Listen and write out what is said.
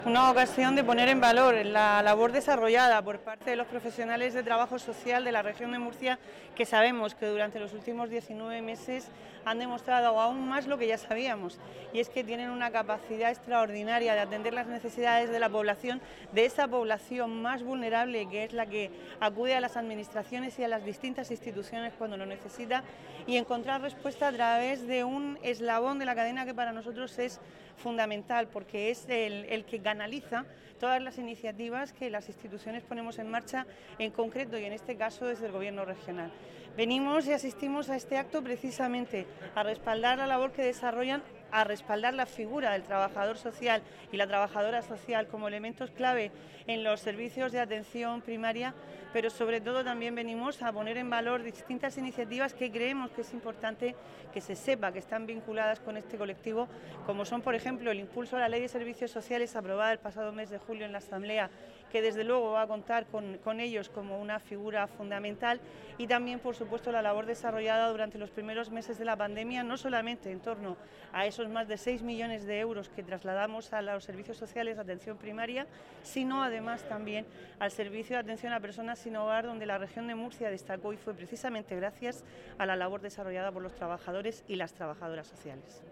Una ocasión de poner en valor la labor desarrollada por parte de los profesionales de trabajo social de la región de Murcia, que sabemos que durante los últimos 19 meses han demostrado aún más lo que ya sabíamos, y es que tienen una capacidad extraordinaria de atender las necesidades de la población, de esa población más vulnerable, que es la que acude a las administraciones y a las distintas instituciones cuando lo necesita, y encontrar respuesta a través de un eslabón de la cadena que para nosotros es fundamental, porque es el que canaliza todas las iniciativas que las instituciones ponemos en marcha, en concreto y en este caso desde el Gobierno regional. Venimos y asistimos a este acto precisamente a respaldar la labor que desarrollan, a respaldar la figura del trabajador social y la trabajadora social como elementos clave en los servicios de atención primaria, pero sobre todo también venimos a poner en valor distintas iniciativas que creemos que es importante que se sepa que están vinculadas con este colectivo, como son, por ejemplo, el impulso a la Ley de Servicios Sociales aprobada el pasado mes de julio en la Asamblea, que desde luego va a contar con ellos como una figura fundamental, y también, por supuesto, la labor desarrollada durante los primeros meses de la pandemia, no solamente en torno a esos más de 6 millones de euros que trasladamos a los servicios sociales de atención primaria, sino además también al servicio de atención a personas sin hogar, donde la región de Murcia destacó, y fue precisamente gracias a la labor desarrollada por los trabajadores y las trabajadoras sociales.